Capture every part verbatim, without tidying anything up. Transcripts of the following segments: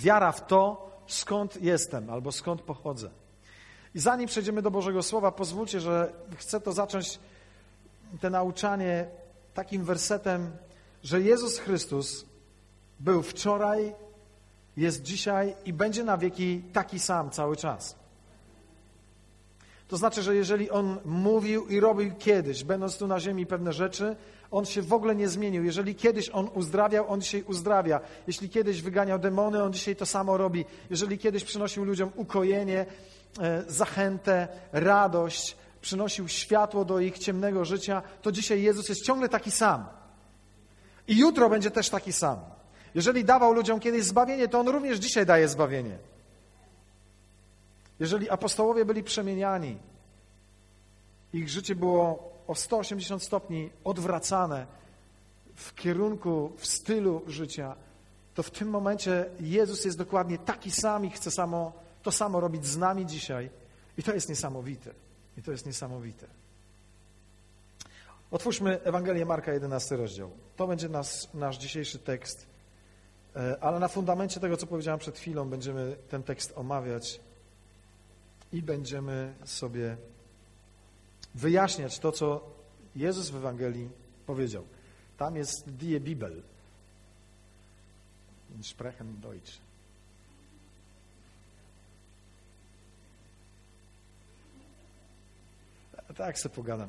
Wiara w to, skąd jestem albo skąd pochodzę. I zanim przejdziemy do Bożego Słowa, pozwólcie, że chcę to zacząć, te nauczanie takim wersetem, że Jezus Chrystus był wczoraj, jest dzisiaj i będzie na wieki taki sam cały czas. To znaczy, że jeżeli On mówił i robił kiedyś, będąc tu na ziemi pewne rzeczy, On się w ogóle nie zmienił. Jeżeli kiedyś On uzdrawiał, On dzisiaj uzdrawia. Jeśli kiedyś wyganiał demony, On dzisiaj to samo robi. Jeżeli kiedyś przynosił ludziom ukojenie, zachętę, radość, przynosił światło do ich ciemnego życia, to dzisiaj Jezus jest ciągle taki sam. I jutro będzie też taki sam. Jeżeli dawał ludziom kiedyś zbawienie, to On również dzisiaj daje zbawienie. Jeżeli apostołowie byli przemieniani, ich życie było o sto osiemdziesiąt stopni odwracane w kierunku, w stylu życia, to w tym momencie Jezus jest dokładnie taki sam i chce samo, to samo robić z nami dzisiaj. I to jest niesamowite. I to jest niesamowite. Otwórzmy Ewangelię Marka, jedenasty rozdział. To będzie nas, nasz dzisiejszy tekst, ale na fundamencie tego, co powiedziałem przed chwilą, będziemy ten tekst omawiać i będziemy sobie wyjaśniać to, co Jezus w Ewangelii powiedział. Tam jest die Bibel. Sprechen Deutsch. Tak sobie pogadam.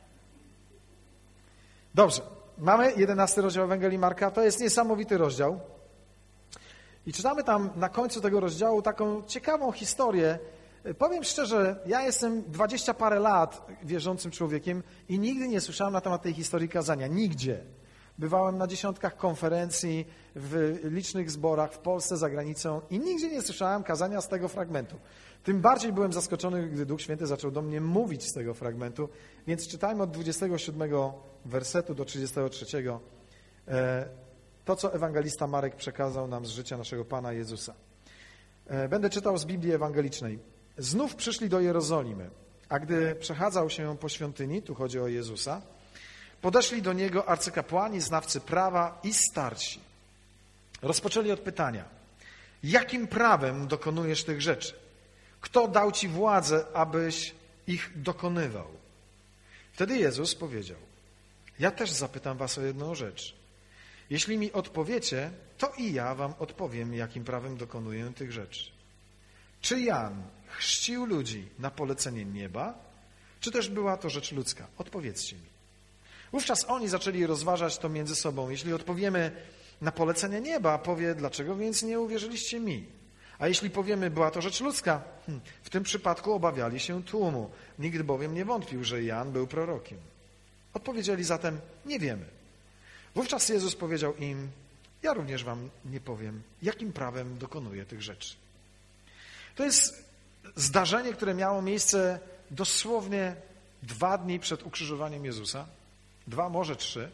Dobrze. Mamy jedenasty rozdział Ewangelii Marka. To jest niesamowity rozdział. I czytamy tam na końcu tego rozdziału taką ciekawą historię. Powiem szczerze, ja jestem dwadzieścia parę lat wierzącym człowiekiem i nigdy nie słyszałem na temat tej historii kazania. Nigdzie. Bywałem na dziesiątkach konferencji, w licznych zborach w Polsce, za granicą i nigdzie nie słyszałem kazania z tego fragmentu. Tym bardziej byłem zaskoczony, gdy Duch Święty zaczął do mnie mówić z tego fragmentu. Więc czytajmy od dwudziestego siódmego wersetu do trzydziestego trzeciego to, co ewangelista Marek przekazał nam z życia naszego Pana Jezusa. Będę czytał z Biblii Ewangelicznej. Znów przyszli do Jerozolimy, a gdy przechadzał się po świątyni, tu chodzi o Jezusa, podeszli do Niego arcykapłani, znawcy prawa i starsi. Rozpoczęli od pytania, jakim prawem dokonujesz tych rzeczy? Kto dał Ci władzę, abyś ich dokonywał? Wtedy Jezus powiedział, ja też zapytam was o jedną rzecz. Jeśli mi odpowiecie, to i ja wam odpowiem, jakim prawem dokonuję tych rzeczy. Czy Jan chrzcił ludzi na polecenie nieba, czy też była to rzecz ludzka? Odpowiedzcie mi. Wówczas oni zaczęli rozważać to między sobą. Jeśli odpowiemy na polecenie nieba, powie, dlaczego więc nie uwierzyliście mi? A jeśli powiemy, była to rzecz ludzka, hmm, w tym przypadku obawiali się tłumu. Nikt bowiem nie wątpił, że Jan był prorokiem. Odpowiedzieli zatem, nie wiemy. Wówczas Jezus powiedział im, ja również wam nie powiem, jakim prawem dokonuję tych rzeczy. To jest zdarzenie, które miało miejsce dosłownie dwa dni przed ukrzyżowaniem Jezusa. Dwa, może trzy.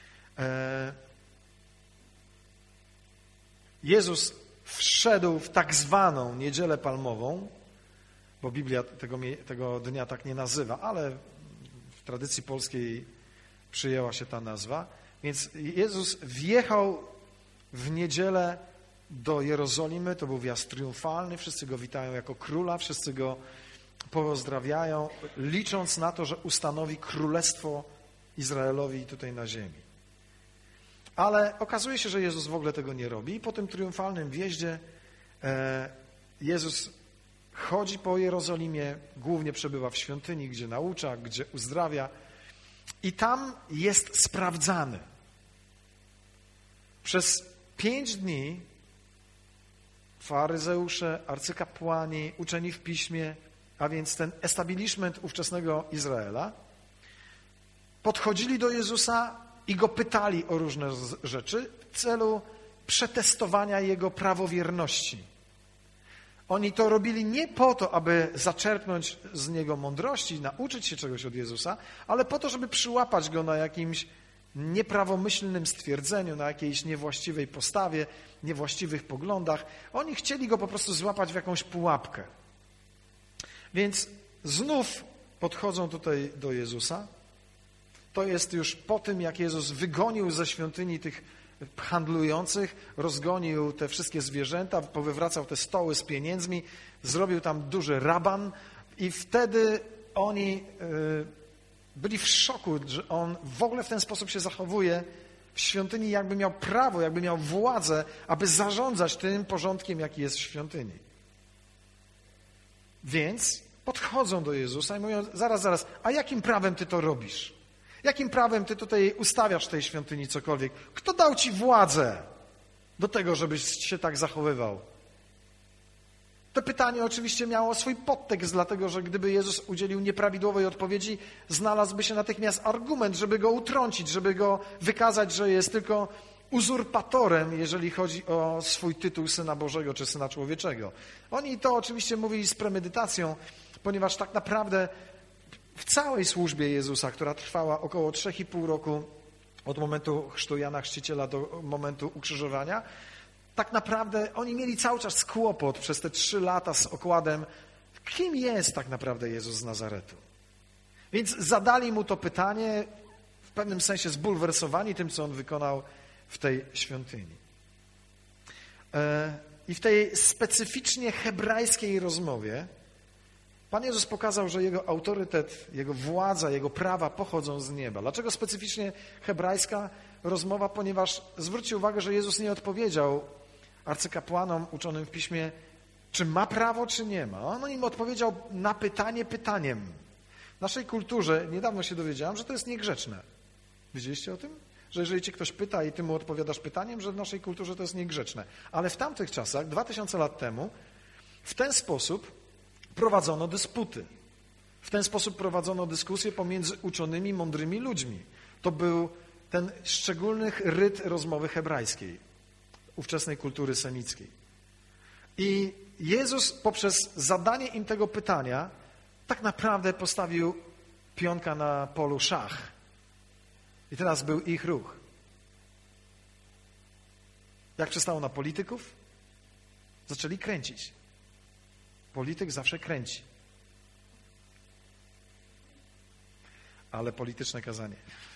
Jezus wszedł w tak zwaną Niedzielę Palmową, bo Biblia tego, tego dnia tak nie nazywa, ale w tradycji polskiej przyjęła się ta nazwa. Więc Jezus wjechał w niedzielę do Jerozolimy, to był wjazd triumfalny, wszyscy go witają jako króla, wszyscy go pozdrawiają, licząc na to, że ustanowi królestwo Izraelowi tutaj na ziemi. Ale okazuje się, że Jezus w ogóle tego nie robi i po tym triumfalnym wjeździe Jezus chodzi po Jerozolimie, głównie przebywa w świątyni, gdzie naucza, gdzie uzdrawia i tam jest sprawdzany. Przez pięć dni faryzeusze, arcykapłani, uczeni w piśmie, a więc ten establishment ówczesnego Izraela, podchodzili do Jezusa i go pytali o różne rzeczy w celu przetestowania jego prawowierności. Oni to robili nie po to, aby zaczerpnąć z niego mądrości, nauczyć się czegoś od Jezusa, ale po to, żeby przyłapać go na jakimś nieprawomyślnym stwierdzeniu, na jakiejś niewłaściwej postawie, niewłaściwych poglądach. Oni chcieli go po prostu złapać w jakąś pułapkę. Więc znów podchodzą tutaj do Jezusa. To jest już po tym, jak Jezus wygonił ze świątyni tych handlujących, rozgonił te wszystkie zwierzęta, powywracał te stoły z pieniędzmi, zrobił tam duży raban i wtedy oni byli w szoku, że on w ogóle w ten sposób się zachowuje w świątyni, jakby miał prawo, jakby miał władzę, aby zarządzać tym porządkiem, jaki jest w świątyni. Więc podchodzą do Jezusa i mówią, zaraz, zaraz, a jakim prawem ty to robisz? Jakim prawem ty tutaj ustawiasz w tej świątyni cokolwiek? Kto dał ci władzę do tego, żebyś się tak zachowywał? To pytanie oczywiście miało swój podtekst, dlatego że gdyby Jezus udzielił nieprawidłowej odpowiedzi, znalazłby się natychmiast argument, żeby go utrącić, żeby go wykazać, że jest tylko uzurpatorem, jeżeli chodzi o swój tytuł Syna Bożego czy Syna Człowieczego. Oni to oczywiście mówili z premedytacją, ponieważ tak naprawdę w całej służbie Jezusa, która trwała około trzy i pół roku od momentu chrztu Jana Chrzciciela do momentu ukrzyżowania, tak naprawdę oni mieli cały czas kłopot przez te trzy lata z okładem, kim jest tak naprawdę Jezus z Nazaretu. Więc zadali mu to pytanie, w pewnym sensie zbulwersowani tym, co on wykonał w tej świątyni. I w tej specyficznie hebrajskiej rozmowie Pan Jezus pokazał, że Jego autorytet, Jego władza, Jego prawa pochodzą z nieba. Dlaczego specyficznie hebrajska rozmowa? Ponieważ zwróćcie uwagę, że Jezus nie odpowiedział arcykapłanom uczonym w piśmie, czy ma prawo, czy nie ma. On im odpowiedział na pytanie pytaniem. W naszej kulturze, niedawno się dowiedziałem, że to jest niegrzeczne. Wiedzieliście o tym? Że jeżeli cię ktoś pyta i ty mu odpowiadasz pytaniem, że w naszej kulturze to jest niegrzeczne. Ale w tamtych czasach, dwa tysiące lat temu, w ten sposób prowadzono dysputy. W ten sposób prowadzono dyskusje pomiędzy uczonymi, mądrymi ludźmi. To był ten szczególny ryt rozmowy hebrajskiej, ówczesnej kultury semickiej. I Jezus poprzez zadanie im tego pytania tak naprawdę postawił pionka na polu szach. I teraz był ich ruch. Jak przystało na polityków? Zaczęli kręcić. Polityk zawsze kręci. Ale polityczne kazanie.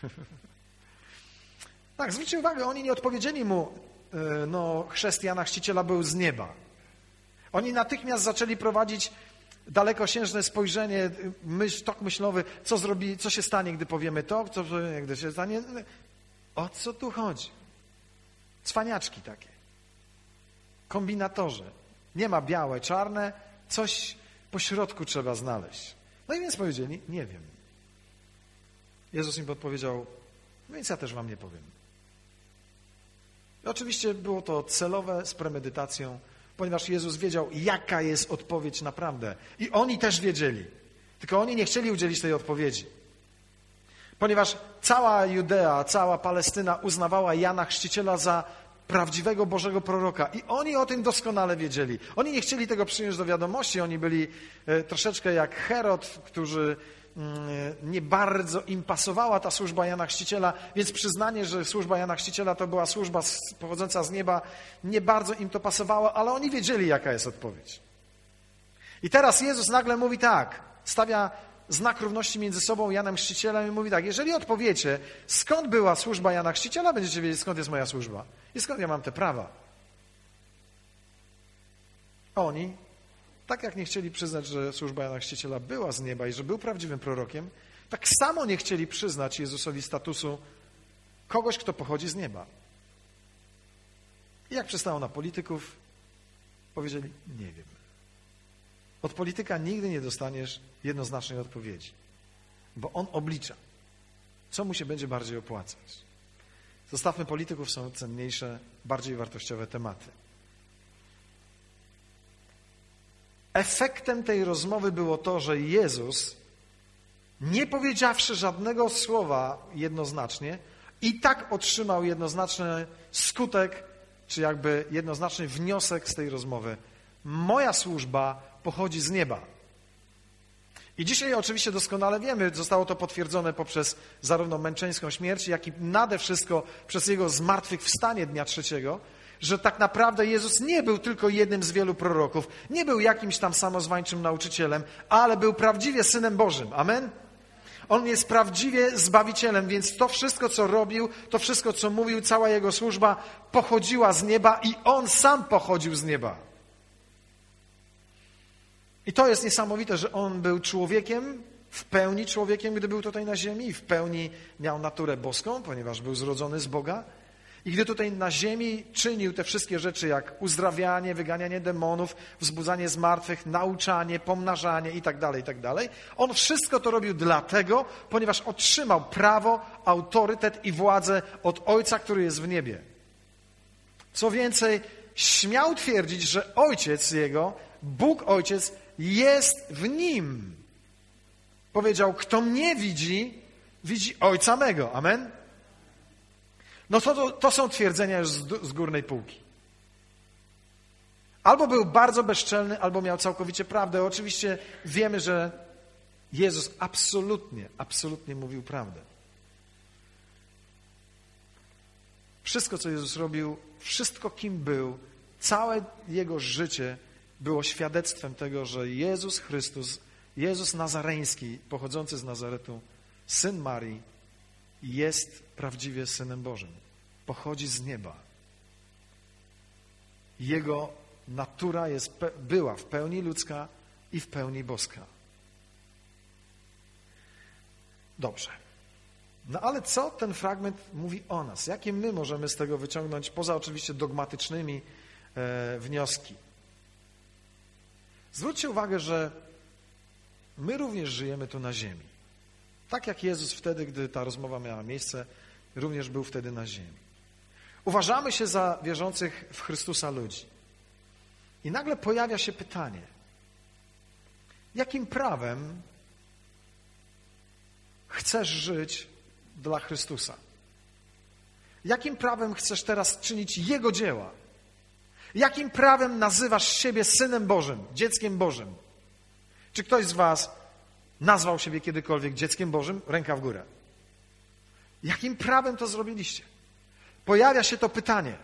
Tak, zwróćcie uwagę, oni nie odpowiedzieli mu, no chrzest Jana Chrzciciela był z nieba. Oni natychmiast zaczęli prowadzić dalekosiężne spojrzenie, myśl, tok myślowy, co zrobi, co się stanie, gdy powiemy to, co gdy się stanie. O co tu chodzi? Cwaniaczki takie. Kombinatorzy. Nie ma białe, czarne, coś po środku trzeba znaleźć. No i więc powiedzieli, nie wiem. Jezus im odpowiedział, no więc ja też wam nie powiem. I oczywiście było to celowe, z premedytacją, ponieważ Jezus wiedział, jaka jest odpowiedź naprawdę. I oni też wiedzieli. Tylko oni nie chcieli udzielić tej odpowiedzi. Ponieważ cała Judea, cała Palestyna uznawała Jana Chrzciciela za prawdziwego Bożego proroka. I oni o tym doskonale wiedzieli. Oni nie chcieli tego przyjąć do wiadomości. Oni byli troszeczkę jak Herod, którzy nie bardzo im pasowała ta służba Jana Chrzciciela, więc przyznanie, że służba Jana Chrzciciela to była służba pochodząca z nieba, nie bardzo im to pasowało, ale oni wiedzieli, jaka jest odpowiedź. I teraz Jezus nagle mówi tak, stawia znak równości między sobą i Janem Chrzcicielem i mówi tak, jeżeli odpowiecie, skąd była służba Jana Chrzciciela, będziecie wiedzieć, skąd jest moja służba i skąd ja mam te prawa. Oni, tak jak nie chcieli przyznać, że służba Jana Chrzciciela była z nieba i że był prawdziwym prorokiem, tak samo nie chcieli przyznać Jezusowi statusu kogoś, kto pochodzi z nieba. I jak przystało na polityków, powiedzieli, nie wiem. Od polityka nigdy nie dostaniesz jednoznacznej odpowiedzi, bo on oblicza, co mu się będzie bardziej opłacać. Zostawmy polityków, są cenniejsze, bardziej wartościowe tematy. Efektem tej rozmowy było to, że Jezus, nie powiedziawszy żadnego słowa jednoznacznie, i tak otrzymał jednoznaczny skutek, czy jakby jednoznaczny wniosek z tej rozmowy. Moja służba pochodzi z nieba. I dzisiaj oczywiście doskonale wiemy, zostało to potwierdzone poprzez zarówno męczeńską śmierć, jak i nade wszystko przez Jego zmartwychwstanie dnia trzeciego, że tak naprawdę Jezus nie był tylko jednym z wielu proroków, nie był jakimś tam samozwańczym nauczycielem, ale był prawdziwie Synem Bożym. Amen? On jest prawdziwie Zbawicielem, więc to wszystko, co robił, to wszystko, co mówił, cała Jego służba pochodziła z nieba i On sam pochodził z nieba. I to jest niesamowite, że On był człowiekiem, w pełni człowiekiem, gdy był tutaj na ziemi i w pełni miał naturę boską, ponieważ był zrodzony z Boga. I gdy tutaj na ziemi czynił te wszystkie rzeczy, jak uzdrawianie, wyganianie demonów, wzbudzanie zmartwych, nauczanie, pomnażanie itd., itd., on wszystko to robił dlatego, ponieważ otrzymał prawo, autorytet i władzę od Ojca, który jest w niebie. Co więcej, śmiał twierdzić, że Ojciec Jego, Bóg Ojciec, jest w Nim. Powiedział, kto mnie widzi, widzi Ojca mego. Amen? No to, to, to są twierdzenia już z, z górnej półki. Albo był bardzo bezczelny, albo miał całkowicie prawdę. Oczywiście wiemy, że Jezus absolutnie, absolutnie mówił prawdę. Wszystko, co Jezus robił, wszystko, kim był, całe Jego życie było świadectwem tego, że Jezus Chrystus, Jezus Nazareński, pochodzący z Nazaretu, Syn Marii, jest prawdziwie Synem Bożym. Pochodzi z nieba. Jego natura jest, była w pełni ludzka i w pełni boska. Dobrze. No ale co ten fragment mówi o nas? Jakie my możemy z tego wyciągnąć, poza oczywiście dogmatycznymi e, wnioski? Zwróćcie uwagę, że my również żyjemy tu na ziemi. Tak jak Jezus wtedy, gdy ta rozmowa miała miejsce, również był wtedy na ziemi. Uważamy się za wierzących w Chrystusa ludzi. I nagle pojawia się pytanie, jakim prawem chcesz żyć dla Chrystusa? Jakim prawem chcesz teraz czynić Jego dzieła? Jakim prawem nazywasz siebie Synem Bożym, dzieckiem Bożym? Czy ktoś z was nazwał siebie kiedykolwiek dzieckiem Bożym? Ręka w górę. Jakim prawem to zrobiliście? Pojawia się to pytanie.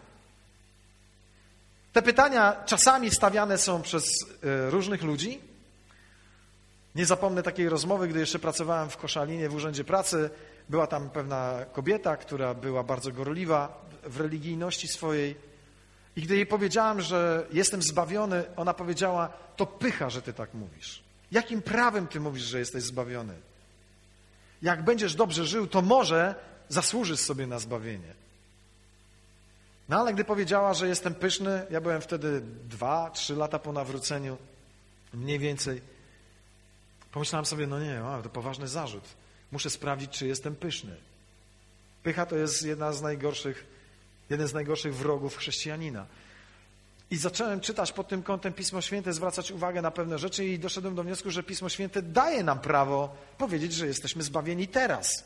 Te pytania czasami stawiane są przez różnych ludzi. Nie zapomnę takiej rozmowy, gdy jeszcze pracowałem w Koszalinie w Urzędzie Pracy. Była tam pewna kobieta, która była bardzo gorliwa w religijności swojej. I gdy jej powiedziałem, że jestem zbawiony, ona powiedziała, to pycha, że ty tak mówisz. Jakim prawem ty mówisz, że jesteś zbawiony? Jak będziesz dobrze żył, to może zasłużysz sobie na zbawienie. No ale gdy powiedziała, że jestem pyszny, ja byłem wtedy dwa, trzy lata po nawróceniu, mniej więcej, pomyślałem sobie, no nie, o, to poważny zarzut. Muszę sprawdzić, czy jestem pyszny. Pycha to jest jedna z najgorszych, jeden z najgorszych wrogów chrześcijanina. I zacząłem czytać pod tym kątem Pismo Święte, zwracać uwagę na pewne rzeczy i doszedłem do wniosku, że Pismo Święte daje nam prawo powiedzieć, że jesteśmy zbawieni teraz.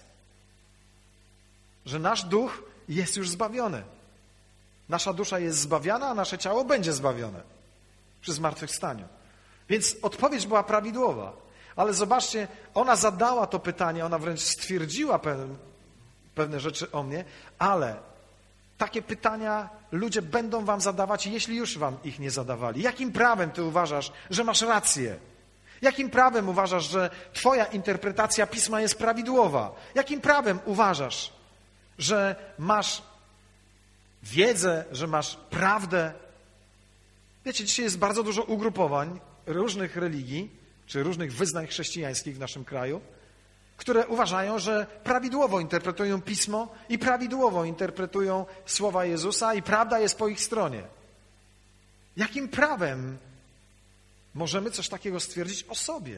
Że nasz duch jest już zbawiony. Nasza dusza jest zbawiona, a nasze ciało będzie zbawione przy zmartwychwstaniu. Więc odpowiedź była prawidłowa. Ale zobaczcie, ona zadała to pytanie, ona wręcz stwierdziła pewne, pewne rzeczy o mnie, ale takie pytania ludzie będą wam zadawać, jeśli już wam ich nie zadawali. Jakim prawem ty uważasz, że masz rację? Jakim prawem uważasz, że twoja interpretacja Pisma jest prawidłowa? Jakim prawem uważasz, że masz wiedzę, że masz prawdę? Wiecie, dzisiaj jest bardzo dużo ugrupowań różnych religii, czy różnych wyznań chrześcijańskich w naszym kraju, które uważają, że prawidłowo interpretują Pismo i prawidłowo interpretują słowa Jezusa i prawda jest po ich stronie. Jakim prawem możemy coś takiego stwierdzić o sobie?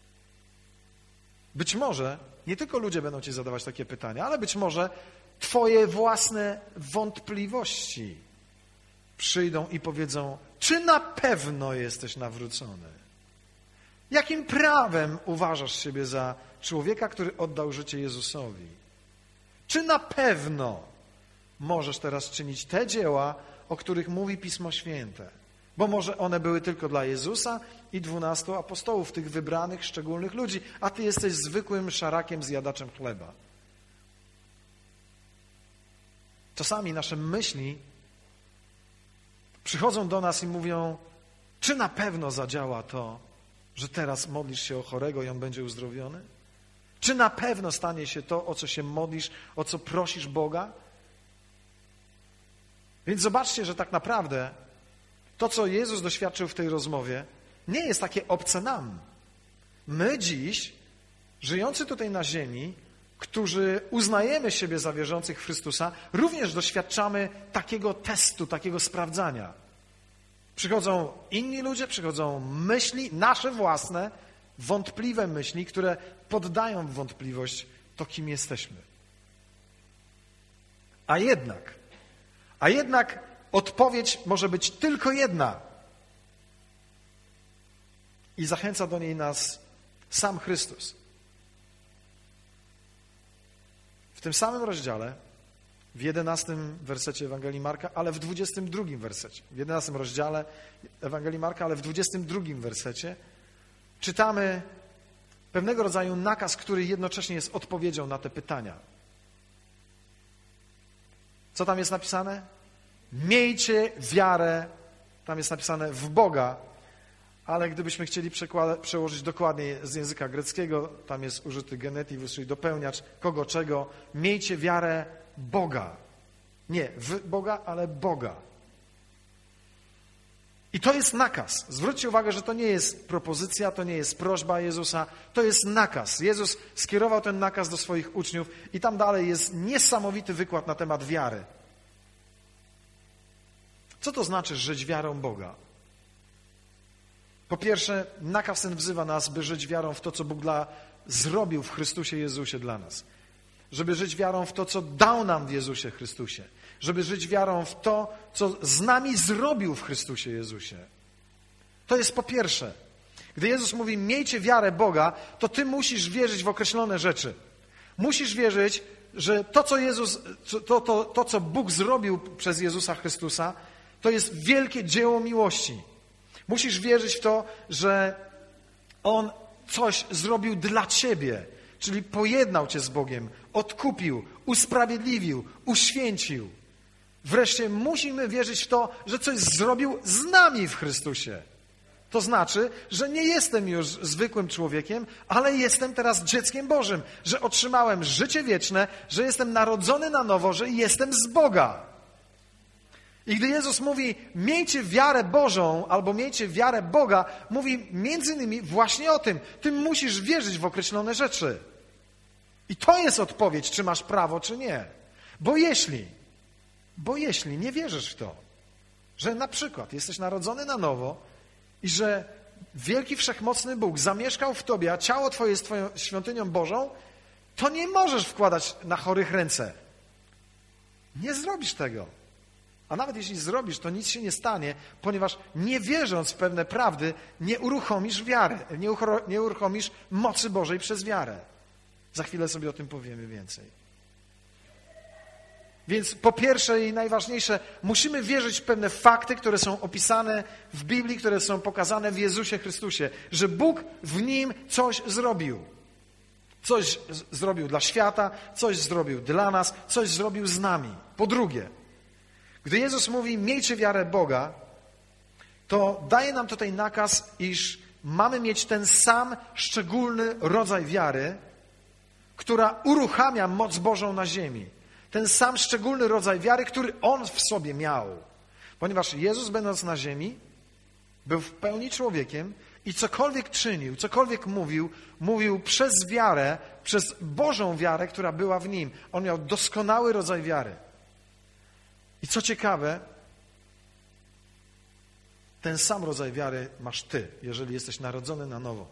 Być może nie tylko ludzie będą ci zadawać takie pytania, ale być może twoje własne wątpliwości przyjdą i powiedzą, czy na pewno jesteś nawrócony? Jakim prawem uważasz siebie za człowieka, który oddał życie Jezusowi? Czy na pewno możesz teraz czynić te dzieła, o których mówi Pismo Święte? Bo może one były tylko dla Jezusa i dwunastu apostołów, tych wybranych, szczególnych ludzi, a ty jesteś zwykłym szarakiem, zjadaczem chleba. Czasami nasze myśli przychodzą do nas i mówią, czy na pewno zadziała to, że teraz modlisz się o chorego i on będzie uzdrowiony? Czy na pewno stanie się to, o co się modlisz, o co prosisz Boga? Więc zobaczcie, że tak naprawdę to, co Jezus doświadczył w tej rozmowie, nie jest takie obce nam. My dziś, żyjący tutaj na ziemi, którzy uznajemy siebie za wierzących w Chrystusa, również doświadczamy takiego testu, takiego sprawdzania. Przychodzą inni ludzie, przychodzą myśli, nasze własne, wątpliwe myśli, które poddają w wątpliwość to, kim jesteśmy. A jednak, a jednak odpowiedź może być tylko jedna. I zachęca do niej nas sam Chrystus. W tym samym rozdziale, w jedenastym wersecie Ewangelii Marka, ale w dwudziestym drugim wersecie, w jedenastym rozdziale Ewangelii Marka, ale w dwudziestym drugim wersecie czytamy pewnego rodzaju nakaz, który jednocześnie jest odpowiedzią na te pytania. Co tam jest napisane? Miejcie wiarę, tam jest napisane w Boga, ale gdybyśmy chcieli przełożyć dokładnie z języka greckiego, tam jest użyty genetyw, czyli dopełniacz kogo, czego. Miejcie wiarę Boga. Nie w Boga, ale Boga. I to jest nakaz. Zwróćcie uwagę, że to nie jest propozycja, to nie jest prośba Jezusa, to jest nakaz. Jezus skierował ten nakaz do swoich uczniów i tam dalej jest niesamowity wykład na temat wiary. Co to znaczy żyć wiarą Boga? Po pierwsze, nakaz ten wzywa nas, by żyć wiarą w to, co Bóg dla, zrobił w Chrystusie Jezusie dla nas. Żeby żyć wiarą w to, co dał nam w Jezusie Chrystusie. Żeby żyć wiarą w to, co z nami zrobił w Chrystusie Jezusie. To jest po pierwsze. Gdy Jezus mówi, miejcie wiarę Boga, to ty musisz wierzyć w określone rzeczy. Musisz wierzyć, że to, co Jezus, to, to, to, co Bóg zrobił przez Jezusa Chrystusa, to jest wielkie dzieło miłości. Musisz wierzyć w to, że On coś zrobił dla ciebie, czyli pojednał cię z Bogiem, odkupił, usprawiedliwił, uświęcił. Wreszcie musimy wierzyć w to, że coś zrobił z nami w Chrystusie. To znaczy, że nie jestem już zwykłym człowiekiem, ale jestem teraz dzieckiem Bożym, że otrzymałem życie wieczne, że jestem narodzony na nowo, że jestem z Boga. I gdy Jezus mówi, miejcie wiarę Bożą albo miejcie wiarę Boga, mówi między innymi właśnie o tym. Ty musisz wierzyć w określone rzeczy. I to jest odpowiedź, czy masz prawo, czy nie. Bo jeśli, bo jeśli nie wierzysz w to, że na przykład jesteś narodzony na nowo i że wielki, wszechmocny Bóg zamieszkał w tobie, a ciało twoje jest twoją świątynią Bożą, to nie możesz wkładać na chorych ręce. Nie zrobisz tego. A nawet jeśli zrobisz, to nic się nie stanie, ponieważ nie wierząc w pewne prawdy, nie uruchomisz wiary, nie, uchro, nie uruchomisz mocy Bożej przez wiarę. Za chwilę sobie o tym powiemy więcej. Więc po pierwsze i najważniejsze, musimy wierzyć w pewne fakty, które są opisane w Biblii, które są pokazane w Jezusie Chrystusie, że Bóg w Nim coś zrobił. Coś z- zrobił dla świata, coś zrobił dla nas, coś zrobił z nami. Po drugie, gdy Jezus mówi, miejcie wiarę Boga, to daje nam tutaj nakaz, iż mamy mieć ten sam szczególny rodzaj wiary, która uruchamia moc Bożą na ziemi. Ten sam szczególny rodzaj wiary, który On w sobie miał. Ponieważ Jezus, będąc na ziemi, był w pełni człowiekiem i cokolwiek czynił, cokolwiek mówił, mówił przez wiarę, przez Bożą wiarę, która była w Nim. On miał doskonały rodzaj wiary. I co ciekawe, ten sam rodzaj wiary masz ty, jeżeli jesteś narodzony na nowo.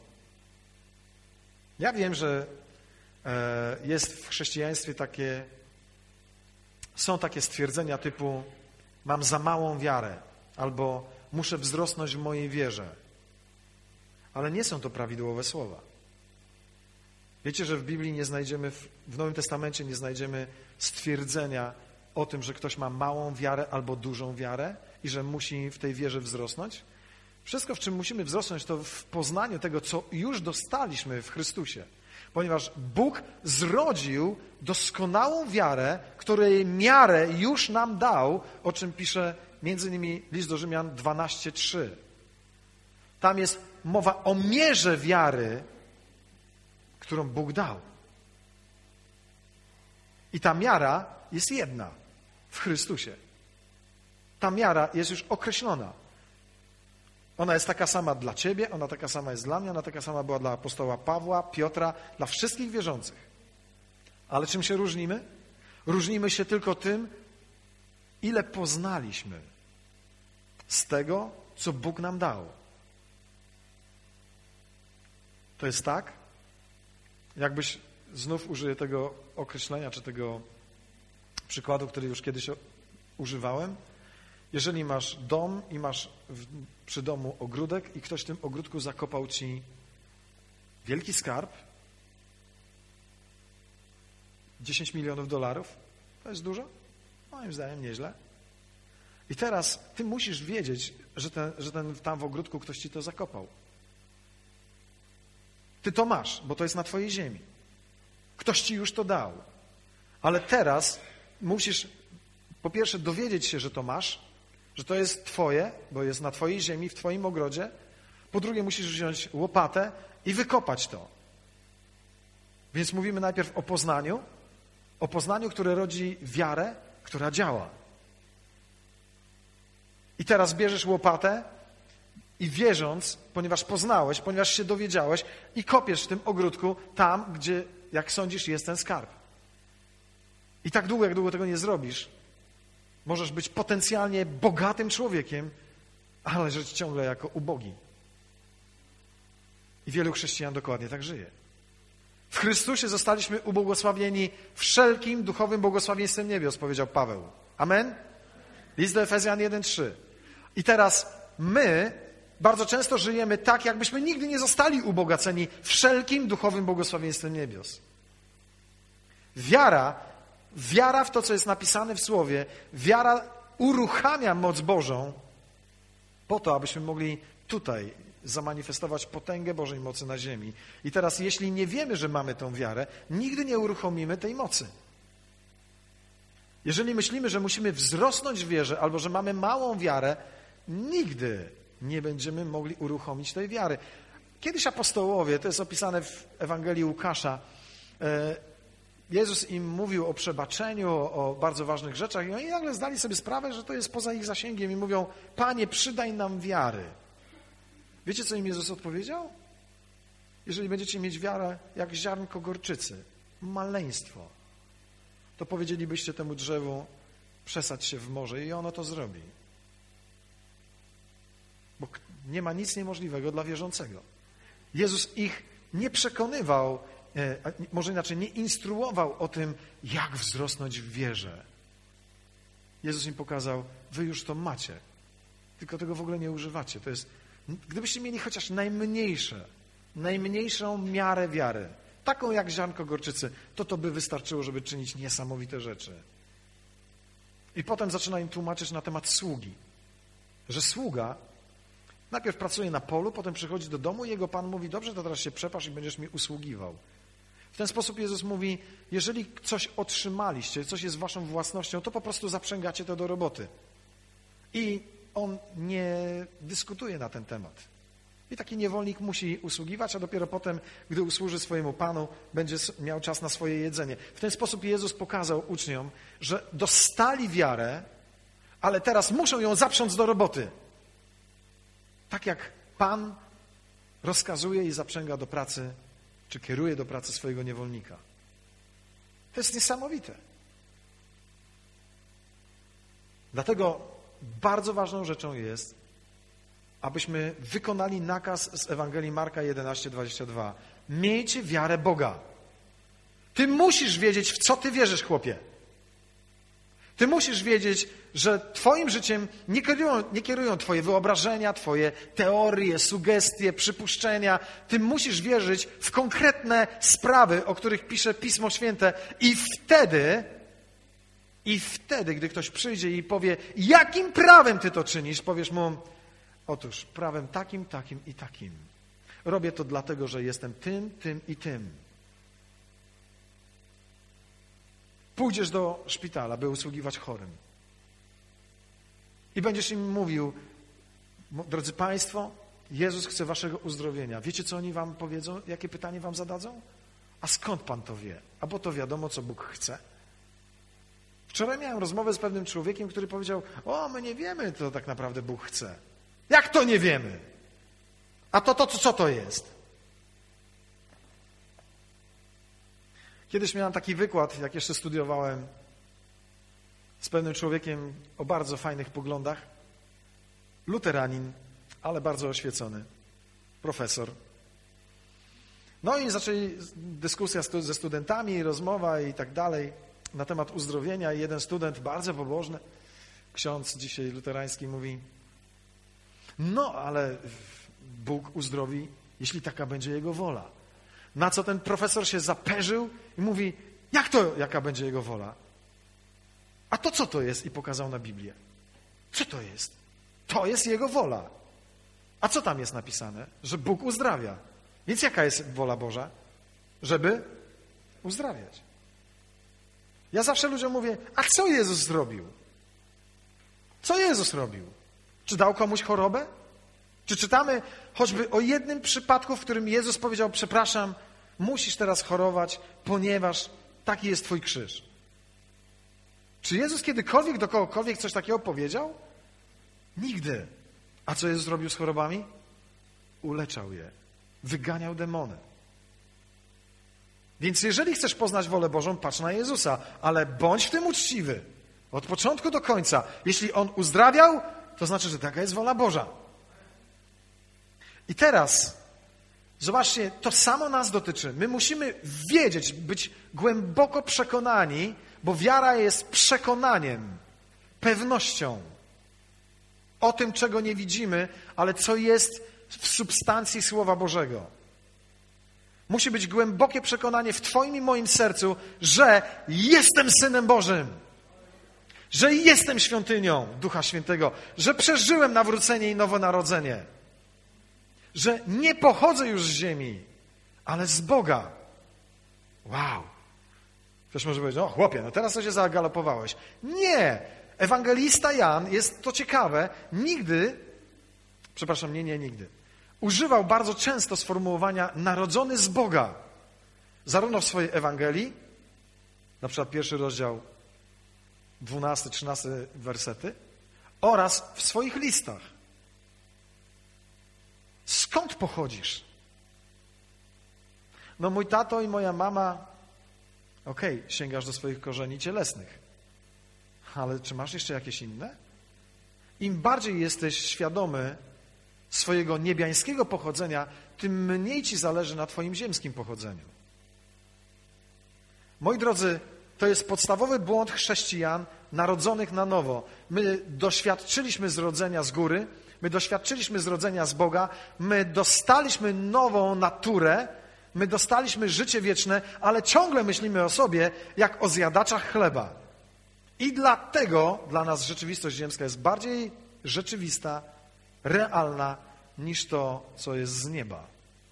Ja wiem, że jest w chrześcijaństwie takie, są takie stwierdzenia typu mam za małą wiarę albo muszę wzrosnąć w mojej wierze. Ale nie są to prawidłowe słowa. Wiecie, że w Biblii nie znajdziemy, w Nowym Testamencie nie znajdziemy stwierdzenia o tym, że ktoś ma małą wiarę albo dużą wiarę i że musi w tej wierze wzrosnąć. Wszystko, w czym musimy wzrosnąć, to w poznaniu tego, co już dostaliśmy w Chrystusie. Ponieważ Bóg zrodził doskonałą wiarę, której miarę już nam dał, o czym pisze między innymi list do Rzymian dwanaście trzy. Tam jest mowa o mierze wiary, którą Bóg dał. I ta miara jest jedna w Chrystusie. Ta miara jest już określona. Ona jest taka sama dla ciebie, ona taka sama jest dla mnie, ona taka sama była dla apostoła Pawła, Piotra, dla wszystkich wierzących. Ale czym się różnimy? Różnimy się tylko tym, ile poznaliśmy z tego, co Bóg nam dał. To jest tak, jakbyś, znów użyję tego określenia, czy tego przykładu, który już kiedyś używałem. Jeżeli masz dom i masz w, przy domu ogródek i ktoś w tym ogródku zakopał ci wielki skarb, dziesięć milionów dolarów, to jest dużo? Moim zdaniem nieźle. I teraz ty musisz wiedzieć, że ten, że ten tam w ogródku ktoś ci to zakopał. Ty to masz, bo to jest na twojej ziemi. Ktoś ci już to dał. Ale teraz musisz po pierwsze dowiedzieć się, że to masz, że to jest twoje, bo jest na twojej ziemi, w twoim ogrodzie. Po drugie musisz wziąć łopatę i wykopać to. Więc mówimy najpierw o poznaniu, o poznaniu, które rodzi wiarę, która działa. I teraz bierzesz łopatę i wierząc, ponieważ poznałeś, ponieważ się dowiedziałeś i kopiesz w tym ogródku tam, gdzie, jak sądzisz, jest ten skarb. I tak długo, jak długo tego nie zrobisz, możesz być potencjalnie bogatym człowiekiem, ale żyć ciągle jako ubogi. I wielu chrześcijan dokładnie tak żyje. W Chrystusie zostaliśmy ubłogosławieni wszelkim duchowym błogosławieństwem niebios, powiedział Paweł. Amen? List do Efezjan jeden trzy. I teraz my bardzo często żyjemy tak, jakbyśmy nigdy nie zostali ubogaceni wszelkim duchowym błogosławieństwem niebios. Wiara, wiara w to, co jest napisane w Słowie, wiara uruchamia moc Bożą po to, abyśmy mogli tutaj zamanifestować potęgę Bożej mocy na ziemi. I teraz, jeśli nie wiemy, że mamy tą wiarę, nigdy nie uruchomimy tej mocy. Jeżeli myślimy, że musimy wzrosnąć w wierze albo że mamy małą wiarę, nigdy nie będziemy mogli uruchomić tej wiary. Kiedyś apostołowie, to jest opisane w Ewangelii Łukasza, Jezus im mówił o przebaczeniu, o bardzo ważnych rzeczach i oni nagle zdali sobie sprawę, że to jest poza ich zasięgiem i mówią: Panie, przydaj nam wiary. Wiecie, co im Jezus odpowiedział? Jeżeli będziecie mieć wiarę jak ziarnko gorczycy, maleństwo, to powiedzielibyście temu drzewu: przesadź się w morze i ono to zrobi. Bo nie ma nic niemożliwego dla wierzącego. Jezus ich nie przekonywał, może inaczej, nie instruował o tym, jak wzrosnąć w wierze. Jezus im pokazał: wy już to macie, tylko tego w ogóle nie używacie. To jest, gdybyście mieli chociaż najmniejsze, najmniejszą miarę wiary, taką jak ziarnko gorczycy, to to by wystarczyło, żeby czynić niesamowite rzeczy. I potem zaczyna im tłumaczyć na temat sługi, że sługa najpierw pracuje na polu, potem przychodzi do domu i jego Pan mówi: dobrze, to teraz się przepasz i będziesz mi usługiwał. W ten sposób Jezus mówi: jeżeli coś otrzymaliście, coś jest waszą własnością, to po prostu zaprzęgacie to do roboty. I on nie dyskutuje na ten temat. I taki niewolnik musi usługiwać, a dopiero potem, gdy usłuży swojemu Panu, będzie miał czas na swoje jedzenie. W ten sposób Jezus pokazał uczniom, że dostali wiarę, ale teraz muszą ją zaprząc do roboty. Tak jak Pan rozkazuje i zaprzęga do pracy, czy kieruje do pracy swojego niewolnika. To jest niesamowite. Dlatego bardzo ważną rzeczą jest, abyśmy wykonali nakaz z Ewangelii Marka jedenaście dwadzieścia dwa. Miejcie wiarę Boga. Ty musisz wiedzieć, w co ty wierzysz, chłopie. Ty musisz wiedzieć, że twoim życiem nie kierują, nie kierują twoje wyobrażenia, twoje teorie, sugestie, przypuszczenia. Ty musisz wierzyć w konkretne sprawy, o których pisze Pismo Święte i wtedy, i wtedy, gdy ktoś przyjdzie i powie: jakim prawem ty to czynisz, powiesz mu: otóż prawem takim, takim i takim. Robię to dlatego, że jestem tym, tym i tym. Pójdziesz do szpitala, by usługiwać chorym. I będziesz im mówił: drodzy Państwo, Jezus chce waszego uzdrowienia. Wiecie, co oni wam powiedzą? Jakie pytanie wam zadadzą? A skąd Pan to wie? A bo to wiadomo, co Bóg chce. Wczoraj miałem rozmowę z pewnym człowiekiem, który powiedział, o, my nie wiemy, co tak naprawdę Bóg chce. Jak to nie wiemy? A to, to, to co to jest? Kiedyś miałem taki wykład, jak jeszcze studiowałem, z pewnym człowiekiem o bardzo fajnych poglądach. Luteranin, ale bardzo oświecony. Profesor. No i zaczęli dyskusja ze studentami, rozmowa i tak dalej na temat uzdrowienia. I jeden student, bardzo pobożny, ksiądz dzisiaj luterański, mówi, no ale Bóg uzdrowi, jeśli taka będzie Jego wola. Na co ten profesor się zaperzył i mówi, jak to, jaka będzie Jego wola? A to co to jest? I pokazał na Biblię. Co to jest? To jest Jego wola. A co tam jest napisane? Że Bóg uzdrawia. Więc jaka jest wola Boża? Żeby uzdrawiać. Ja zawsze ludziom mówię, a co Jezus zrobił? Co Jezus robił? Czy dał komuś chorobę? Czy czytamy choćby o jednym przypadku, w którym Jezus powiedział, przepraszam, musisz teraz chorować, ponieważ taki jest Twój krzyż? Czy Jezus kiedykolwiek do kogokolwiek coś takiego powiedział? Nigdy. A co Jezus robił z chorobami? Uleczał je. Wyganiał demony. Więc jeżeli chcesz poznać wolę Bożą, patrz na Jezusa, ale bądź w tym uczciwy. Od początku do końca. Jeśli On uzdrawiał, to znaczy, że taka jest wola Boża. I teraz, zobaczcie, to samo nas dotyczy. My musimy wiedzieć, być głęboko przekonani, bo wiara jest przekonaniem, pewnością o tym, czego nie widzimy, ale co jest w substancji Słowa Bożego. Musi być głębokie przekonanie w Twoim i moim sercu, że jestem Synem Bożym, że jestem świątynią Ducha Świętego, że przeżyłem nawrócenie i nowonarodzenie, że nie pochodzę już z ziemi, ale z Boga. Wow! Ktoś może powiedzieć, o chłopie, no teraz to się zagalopowałeś. Nie! Ewangelista Jan, jest to ciekawe, nigdy, przepraszam, nie, nie, nigdy, używał bardzo często sformułowania narodzony z Boga. Zarówno w swojej Ewangelii, na przykład pierwszy rozdział, dwunasty, trzynasty wersety, oraz w swoich listach. Skąd pochodzisz? No mój tato i moja mama, okej, okay, sięgasz do swoich korzeni cielesnych, ale czy masz jeszcze jakieś inne? Im bardziej jesteś świadomy swojego niebiańskiego pochodzenia, tym mniej ci zależy na twoim ziemskim pochodzeniu. Moi drodzy, to jest podstawowy błąd chrześcijan narodzonych na nowo. My doświadczyliśmy zrodzenia z góry, my doświadczyliśmy zrodzenia z Boga, my dostaliśmy nową naturę, my dostaliśmy życie wieczne, ale ciągle myślimy o sobie jak o zjadaczach chleba. I dlatego dla nas rzeczywistość ziemska jest bardziej rzeczywista, realna niż to, co jest z nieba.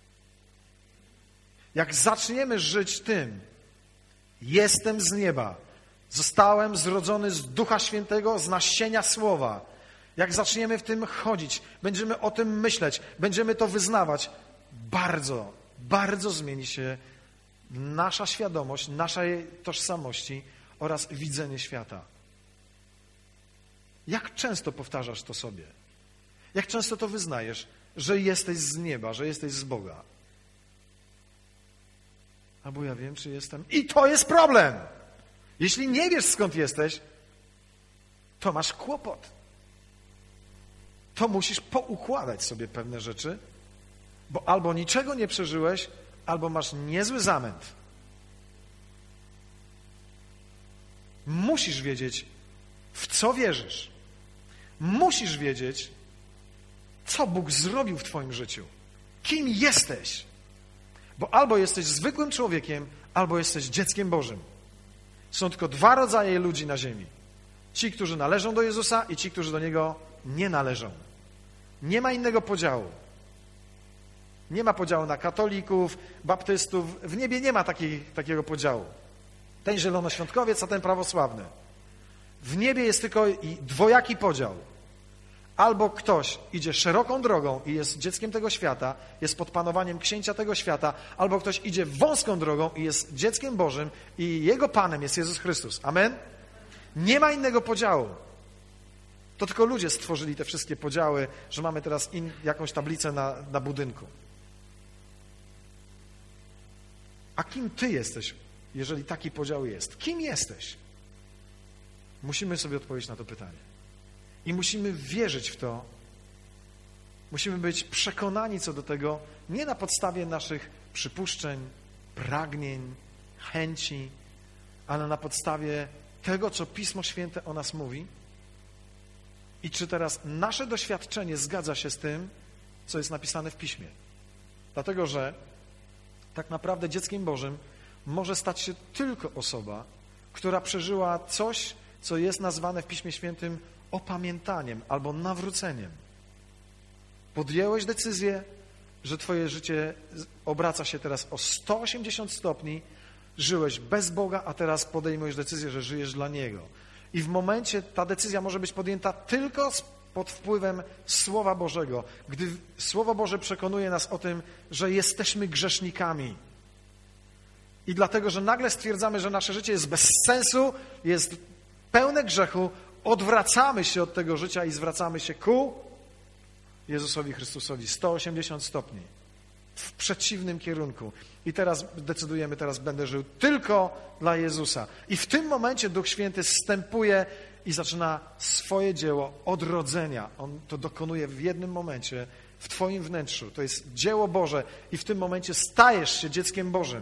Jak zaczniemy żyć tym, jestem z nieba, zostałem zrodzony z Ducha Świętego, z nasienia Słowa. Jak zaczniemy w tym chodzić, będziemy o tym myśleć, będziemy to wyznawać, bardzo, bardzo zmieni się nasza świadomość, naszej tożsamości oraz widzenie świata. Jak często powtarzasz to sobie? Jak często to wyznajesz, że jesteś z nieba, że jesteś z Boga? Albo ja wiem, czy jestem... I to jest problem! Jeśli nie wiesz, skąd jesteś, to masz kłopot. To musisz poukładać sobie pewne rzeczy, bo albo niczego nie przeżyłeś, albo masz niezły zamęt. Musisz wiedzieć, w co wierzysz. Musisz wiedzieć, co Bóg zrobił w twoim życiu. Kim jesteś. Bo albo jesteś zwykłym człowiekiem, albo jesteś dzieckiem Bożym. Są tylko dwa rodzaje ludzi na ziemi. Ci, którzy należą do Jezusa i ci, którzy do Niego nie należą. Nie ma innego podziału. Nie ma podziału na katolików, baptystów. W niebie nie ma takiej, takiego podziału. Ten zielonoświątkowiec, a ten prawosławny. W niebie jest tylko dwojaki podział. Albo ktoś idzie szeroką drogą i jest dzieckiem tego świata, jest pod panowaniem księcia tego świata, albo ktoś idzie wąską drogą i jest dzieckiem Bożym i jego Panem jest Jezus Chrystus. Amen? Nie ma innego podziału. To tylko ludzie stworzyli te wszystkie podziały, że mamy teraz in, jakąś tablicę na, na budynku. A kim ty jesteś, jeżeli taki podział jest? Kim jesteś? Musimy sobie odpowiedzieć na to pytanie. I musimy wierzyć w to. Musimy być przekonani co do tego, nie na podstawie naszych przypuszczeń, pragnień, chęci, ale na podstawie tego, co Pismo Święte o nas mówi. I czy teraz nasze doświadczenie zgadza się z tym, co jest napisane w Piśmie. Dlatego, że tak naprawdę dzieckiem Bożym może stać się tylko osoba, która przeżyła coś, co jest nazwane w Piśmie Świętym opamiętaniem albo nawróceniem. Podjęłeś decyzję, że twoje życie obraca się teraz o sto osiemdziesiąt stopni, żyłeś bez Boga, a teraz podejmujesz decyzję, że żyjesz dla Niego. I w momencie ta decyzja może być podjęta tylko pod wpływem Słowa Bożego, gdy Słowo Boże przekonuje nas o tym, że jesteśmy grzesznikami. I dlatego, że nagle stwierdzamy, że nasze życie jest bez sensu, jest pełne grzechu, odwracamy się od tego życia i zwracamy się ku Jezusowi Chrystusowi. sto osiemdziesiąt stopni. W przeciwnym kierunku. I teraz decydujemy, teraz będę żył tylko dla Jezusa. I w tym momencie Duch Święty zstępuje i zaczyna swoje dzieło odrodzenia. On to dokonuje w jednym momencie w twoim wnętrzu. To jest dzieło Boże i w tym momencie stajesz się dzieckiem Bożym.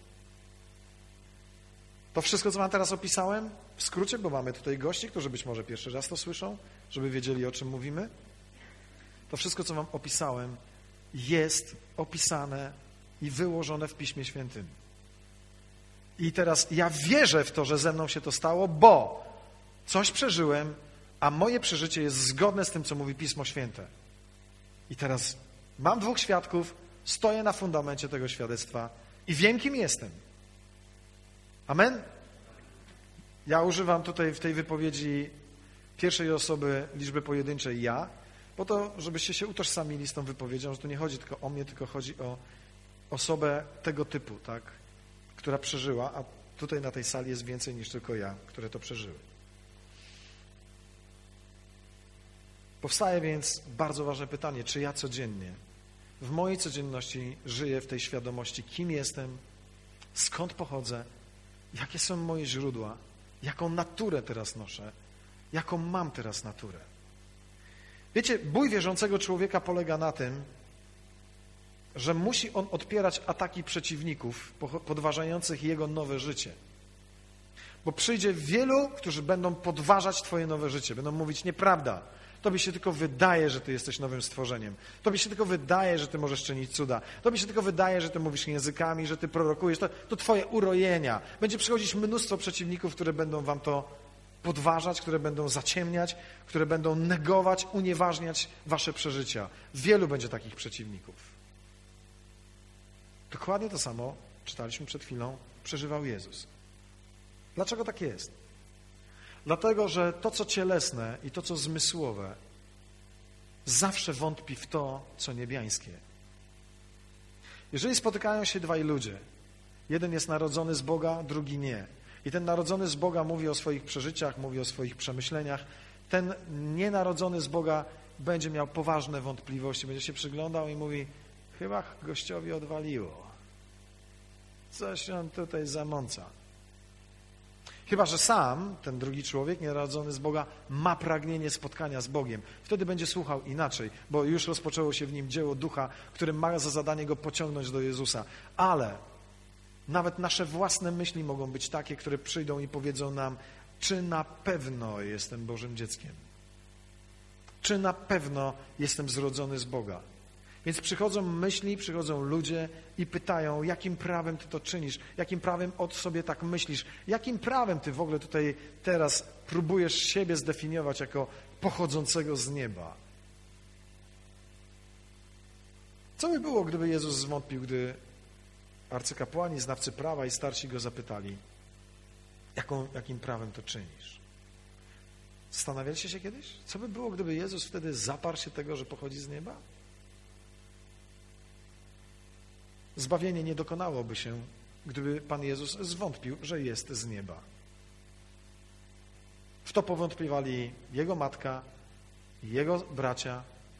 To wszystko, co wam teraz opisałem, w skrócie, bo mamy tutaj gości, którzy być może pierwszy raz to słyszą, żeby wiedzieli, o czym mówimy. To wszystko, co wam opisałem, jest opisane i wyłożone w Piśmie Świętym. I teraz ja wierzę w to, że ze mną się to stało, bo coś przeżyłem, a moje przeżycie jest zgodne z tym, co mówi Pismo Święte. I teraz mam dwóch świadków, stoję na fundamencie tego świadectwa i wiem, kim jestem. Amen? Ja używam tutaj w tej wypowiedzi pierwszej osoby liczby pojedynczej ja, po to, żebyście się utożsamili z tą wypowiedzią, że tu nie chodzi tylko o mnie, tylko chodzi o osobę tego typu, tak, która przeżyła, a tutaj na tej sali jest więcej niż tylko ja, które to przeżyły. Powstaje więc bardzo ważne pytanie, czy ja codziennie, w mojej codzienności żyję w tej świadomości, kim jestem, skąd pochodzę, jakie są moje źródła, jaką naturę teraz noszę, jaką mam teraz naturę. Wiecie, bój wierzącego człowieka polega na tym, że musi on odpierać ataki przeciwników podważających jego nowe życie. Bo przyjdzie wielu, którzy będą podważać twoje nowe życie, będą mówić nieprawda. Tobie się tylko wydaje, że ty jesteś nowym stworzeniem. Tobie się tylko wydaje, że ty możesz czynić cuda. Tobie się tylko wydaje, że ty mówisz językami, że ty prorokujesz. To, to twoje urojenia. Będzie przychodzić mnóstwo przeciwników, które będą wam to podważać, które będą zaciemniać, które będą negować, unieważniać wasze przeżycia. Wielu będzie takich przeciwników. Dokładnie to samo, czytaliśmy przed chwilą, przeżywał Jezus. Dlaczego tak jest? Dlatego, że to, co cielesne i to, co zmysłowe, zawsze wątpi w to, co niebiańskie. Jeżeli spotykają się dwaj ludzie, jeden jest narodzony z Boga, drugi nie, i ten narodzony z Boga mówi o swoich przeżyciach, mówi o swoich przemyśleniach, ten nienarodzony z Boga będzie miał poważne wątpliwości, będzie się przyglądał i mówi, chyba gościowi odwaliło. Coś on tutaj zamąca. Chyba że sam, ten drugi człowiek, nienarodzony z Boga, ma pragnienie spotkania z Bogiem. Wtedy będzie słuchał inaczej, bo już rozpoczęło się w nim dzieło Ducha, które ma za zadanie go pociągnąć do Jezusa. Ale nawet nasze własne myśli mogą być takie, które przyjdą i powiedzą nam, czy na pewno jestem Bożym dzieckiem? Czy na pewno jestem zrodzony z Boga? Więc przychodzą myśli, przychodzą ludzie i pytają, jakim prawem ty to czynisz, jakim prawem o sobie tak myślisz, jakim prawem ty w ogóle tutaj teraz próbujesz siebie zdefiniować jako pochodzącego z nieba. Co by było, gdyby Jezus zwątpił, gdy arcykapłani, znawcy prawa i starsi go zapytali, jaką, jakim prawem to czynisz? Zastanawialiście się kiedyś? Co by było, gdyby Jezus wtedy zaparł się tego, że pochodzi z nieba? Zbawienie nie dokonałoby się, gdyby Pan Jezus zwątpił, że jest z nieba. W to powątpliwali jego matka, jego bracia,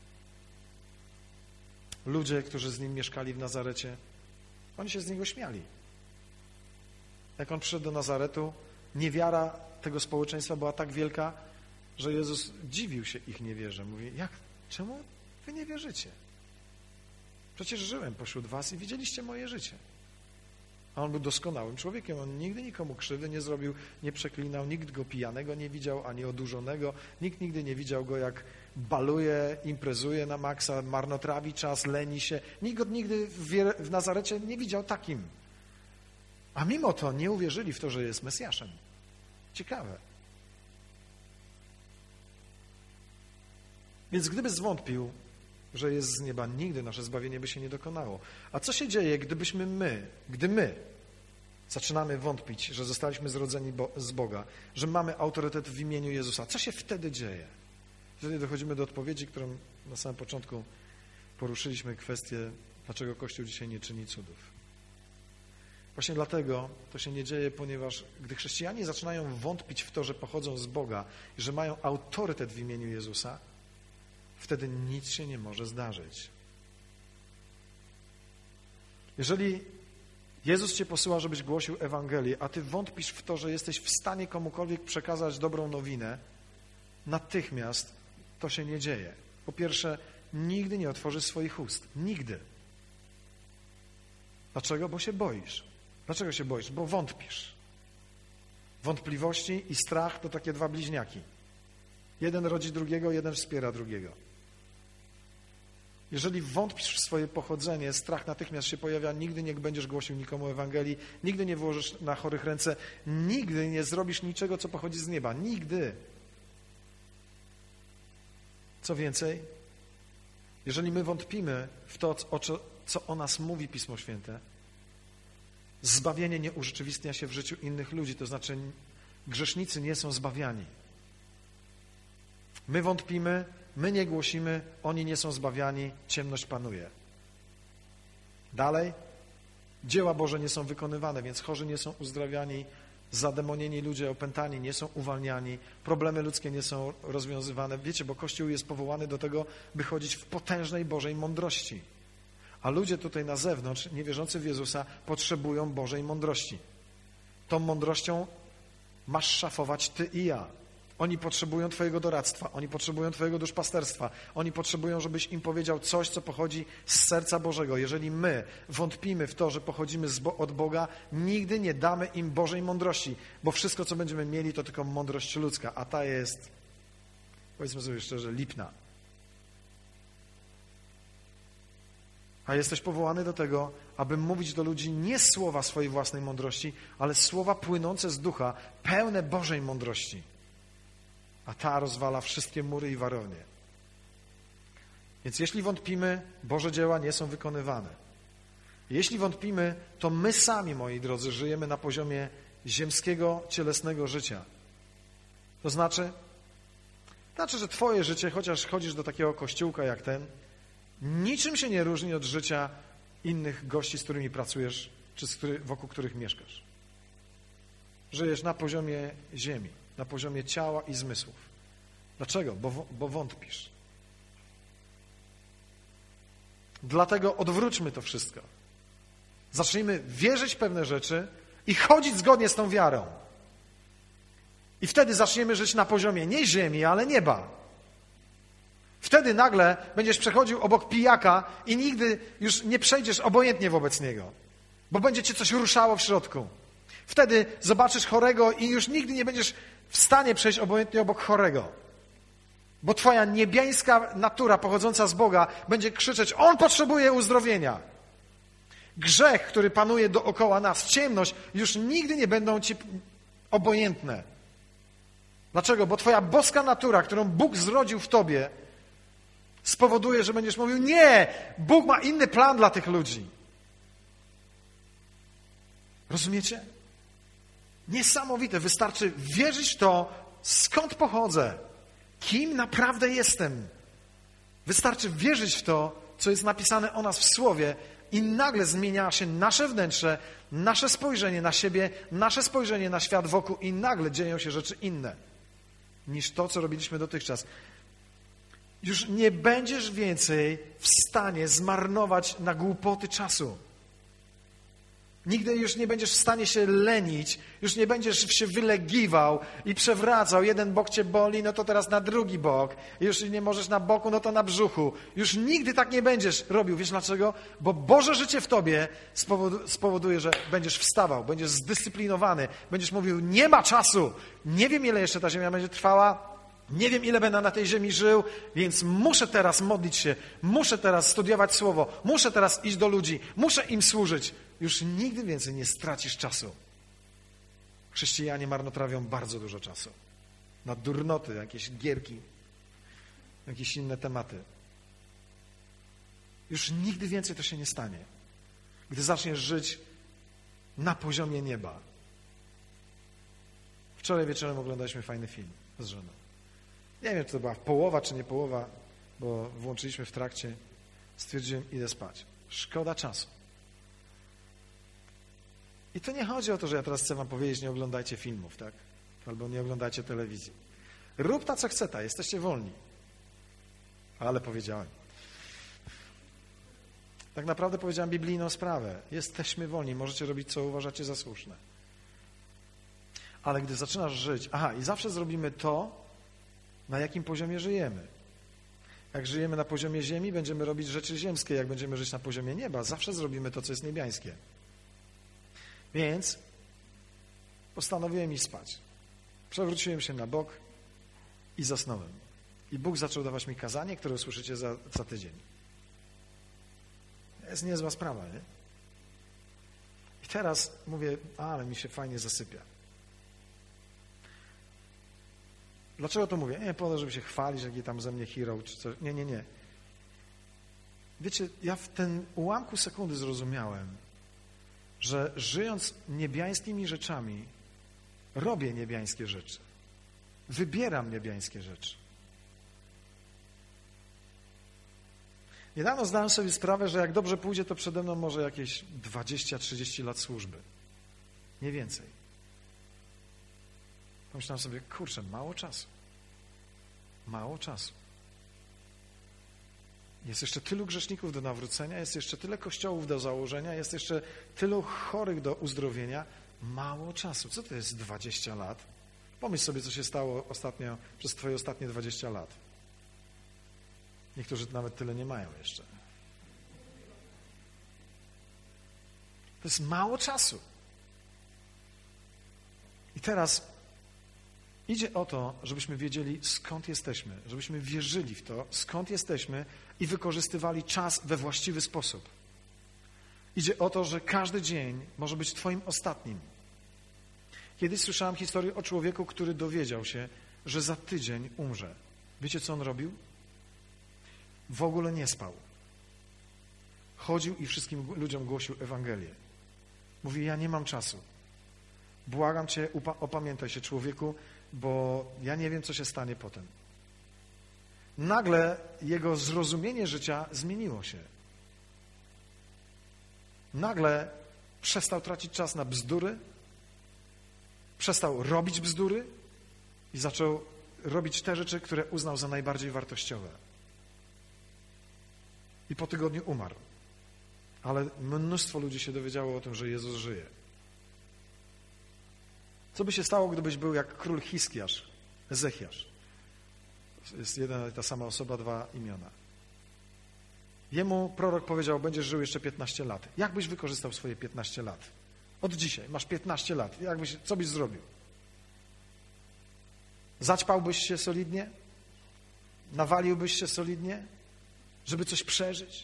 ludzie, którzy z nim mieszkali w Nazarecie. Oni się z niego śmiali. Jak on przyszedł do Nazaretu, niewiara tego społeczeństwa była tak wielka, że Jezus dziwił się ich niewierze. Mówi, jak, czemu wy nie wierzycie? Przecież żyłem pośród was i widzieliście moje życie. A on był doskonałym człowiekiem. On nigdy nikomu krzywdy nie zrobił, nie przeklinał, nikt go pijanego nie widział, ani odurzonego. Nikt nigdy nie widział go, jak baluje, imprezuje na maksa, marnotrawi czas, leni się. Nikt go nigdy w, Wier- w Nazarecie nie widział takim. A mimo to nie uwierzyli w to, że jest Mesjaszem. Ciekawe. Więc gdyby zwątpił, że jest z nieba, nigdy nasze zbawienie by się nie dokonało. A co się dzieje, gdybyśmy my, gdy my zaczynamy wątpić, że zostaliśmy zrodzeni bo, z Boga, że mamy autorytet w imieniu Jezusa? Co się wtedy dzieje? Wtedy dochodzimy do odpowiedzi, którą na samym początku poruszyliśmy, kwestię, dlaczego Kościół dzisiaj nie czyni cudów. Właśnie dlatego to się nie dzieje, ponieważ gdy chrześcijanie zaczynają wątpić w to, że pochodzą z Boga i że mają autorytet w imieniu Jezusa, wtedy nic się nie może zdarzyć. Jeżeli Jezus cię posyła, żebyś głosił Ewangelię, a ty wątpisz w to, że jesteś w stanie komukolwiek przekazać dobrą nowinę, natychmiast to się nie dzieje. Po pierwsze, nigdy nie otworzysz swoich ust. Nigdy. Dlaczego? Bo się boisz. Dlaczego się boisz? Bo wątpisz. Wątpliwości i strach to takie dwa bliźniaki. Jeden rodzi drugiego, jeden wspiera drugiego. Jeżeli wątpisz w swoje pochodzenie, strach natychmiast się pojawia, nigdy nie będziesz głosił nikomu Ewangelii, nigdy nie włożysz na chorych ręce, nigdy nie zrobisz niczego, co pochodzi z nieba. Nigdy. Co więcej, jeżeli my wątpimy w to, co o nas mówi Pismo Święte, zbawienie nie urzeczywistnia się w życiu innych ludzi, to znaczy grzesznicy nie są zbawiani. My wątpimy, my nie głosimy, oni nie są zbawiani, ciemność panuje. Dalej, dzieła Boże nie są wykonywane, więc chorzy nie są uzdrawiani, zademonieni ludzie, opętani nie są uwalniani, problemy ludzkie nie są rozwiązywane. Wiecie, bo Kościół jest powołany do tego, by chodzić w potężnej Bożej mądrości. A ludzie tutaj na zewnątrz, niewierzący w Jezusa, potrzebują Bożej mądrości. Tą mądrością masz szafować ty i ja. Oni potrzebują twojego doradztwa, oni potrzebują twojego duszpasterstwa, oni potrzebują, żebyś im powiedział coś, co pochodzi z serca Bożego. Jeżeli my wątpimy w to, że pochodzimy od Boga, nigdy nie damy im Bożej mądrości, bo wszystko, co będziemy mieli, to tylko mądrość ludzka, a ta jest, powiedzmy sobie szczerze, lipna. A jesteś powołany do tego, aby mówić do ludzi nie słowa swojej własnej mądrości, ale słowa płynące z ducha, pełne Bożej mądrości. A ta rozwala wszystkie mury i warownie. Więc jeśli wątpimy, Boże dzieła nie są wykonywane. Jeśli wątpimy, to my sami, moi drodzy, żyjemy na poziomie ziemskiego, cielesnego życia. To znaczy, znaczy, że twoje życie, chociaż chodzisz do takiego kościółka jak ten, niczym się nie różni od życia innych gości, z którymi pracujesz, czy z który, wokół których mieszkasz. Żyjesz na poziomie ziemi, na poziomie ciała i zmysłów. Dlaczego? Bo, bo wątpisz. Dlatego odwróćmy to wszystko. Zacznijmy wierzyć w pewne rzeczy i chodzić zgodnie z tą wiarą. I wtedy zaczniemy żyć na poziomie nie ziemi, ale nieba. Wtedy nagle będziesz przechodził obok pijaka i nigdy już nie przejdziesz obojętnie wobec niego, bo będzie cię coś ruszało w środku. Wtedy zobaczysz chorego i już nigdy nie będziesz w stanie przejść obojętnie obok chorego, bo twoja niebiańska natura pochodząca z Boga będzie krzyczeć: on potrzebuje uzdrowienia. Grzech, który panuje dookoła nas, ciemność, już nigdy nie będą ci obojętne. Dlaczego? Bo twoja boska natura, którą Bóg zrodził w tobie, spowoduje, że będziesz mówił: nie, Bóg ma inny plan dla tych ludzi. Rozumiecie? Niesamowite. Wystarczy wierzyć w to, skąd pochodzę, kim naprawdę jestem. Wystarczy wierzyć w to, co jest napisane o nas w Słowie, i nagle zmienia się nasze wnętrze, nasze spojrzenie na siebie, nasze spojrzenie na świat wokół i nagle dzieją się rzeczy inne. niż to, co robiliśmy dotychczas. Już nie będziesz więcej w stanie zmarnować na głupoty czasu. Nigdy już nie będziesz w stanie się lenić, już nie będziesz się wylegiwał i przewracał. Jeden bok cię boli, no to teraz na drugi bok. Już nie możesz na boku, no to na brzuchu. Już nigdy tak nie będziesz robił. Wiesz dlaczego? Bo Boże życie w tobie spowoduje, że będziesz wstawał, będziesz zdyscyplinowany, będziesz mówił, nie ma czasu, nie wiem ile jeszcze ta ziemia będzie trwała, nie wiem, ile będę na tej ziemi żył, więc muszę teraz modlić się, muszę teraz studiować Słowo, muszę teraz iść do ludzi, muszę im służyć. Już nigdy więcej nie stracisz czasu. Chrześcijanie marnotrawią bardzo dużo czasu na durnoty, jakieś gierki, jakieś inne tematy. Już nigdy więcej to się nie stanie, gdy zaczniesz żyć na poziomie nieba. Wczoraj wieczorem oglądaliśmy fajny film z żoną. Nie wiem, czy to była połowa, czy nie połowa, bo włączyliśmy w trakcie. Stwierdziłem, idę spać. Szkoda czasu. I to nie chodzi o to, że ja teraz chcę wam powiedzieć, nie oglądajcie filmów, tak? Albo nie oglądajcie telewizji. Rób ta, co chce ta, jesteście wolni. Ale powiedziałem. Tak naprawdę powiedziałem biblijną sprawę. Jesteśmy wolni, możecie robić, co uważacie za słuszne. Ale gdy zaczynasz żyć, aha, i zawsze zrobimy to, na jakim poziomie żyjemy. Jak żyjemy na poziomie ziemi, będziemy robić rzeczy ziemskie. Jak będziemy żyć na poziomie nieba, zawsze zrobimy to, co jest niebiańskie. Więc postanowiłem iść spać. Przewróciłem się na bok i zasnąłem. I Bóg zaczął dawać mi kazanie, które usłyszycie za, za tydzień. To jest niezła sprawa, nie? I teraz mówię, a, ale mi się fajnie zasypia. Dlaczego to mówię? Nie po to, żeby się chwalić, jaki tam ze mnie hero, czy coś. Nie, nie, nie. Wiecie, ja w ten ułamku sekundy zrozumiałem, że żyjąc niebiańskimi rzeczami, robię niebiańskie rzeczy. Wybieram niebiańskie rzeczy. Niedawno zdałem sobie sprawę, że jak dobrze pójdzie, to przede mną może jakieś dwadzieścia trzydzieści lat służby. Nie więcej. Pomyślałem sobie, kurczę, mało czasu. Mało czasu. Jest jeszcze tylu grzeszników do nawrócenia, jest jeszcze tyle kościołów do założenia, jest jeszcze tylu chorych do uzdrowienia. Mało czasu. Co to jest dwadzieścia lat? Pomyśl sobie, co się stało ostatnio, przez twoje ostatnie dwadzieścia lat. Niektórzy nawet tyle nie mają jeszcze. To jest mało czasu. I teraz idzie o to, żebyśmy wiedzieli, skąd jesteśmy, żebyśmy wierzyli w to, skąd jesteśmy i wykorzystywali czas we właściwy sposób. Idzie o to, że każdy dzień może być twoim ostatnim. Kiedyś słyszałem historię o człowieku, który dowiedział się, że za tydzień umrze. Wiecie, co on robił? W ogóle nie spał. Chodził i wszystkim ludziom głosił Ewangelię. Mówi, ja nie mam czasu. Błagam cię, opamiętaj się, człowieku, bo ja nie wiem, co się stanie potem. Nagle jego zrozumienie życia zmieniło się. Nagle przestał tracić czas na bzdury, przestał robić bzdury i zaczął robić te rzeczy, które uznał za najbardziej wartościowe. I po tygodniu umarł. Ale mnóstwo ludzi się dowiedziało o tym, że Jezus żyje. Co by się stało, gdybyś był jak król Hiskiasz, Ezechiasz? Jest jedna i ta sama osoba, dwa imiona. Jemu prorok powiedział, będziesz żył jeszcze piętnaście lat. Jak byś wykorzystał swoje piętnaście lat? Od dzisiaj, masz piętnaście lat. Jak byś, co byś zrobił? Zaćpałbyś się solidnie? Nawaliłbyś się solidnie? Żeby coś przeżyć?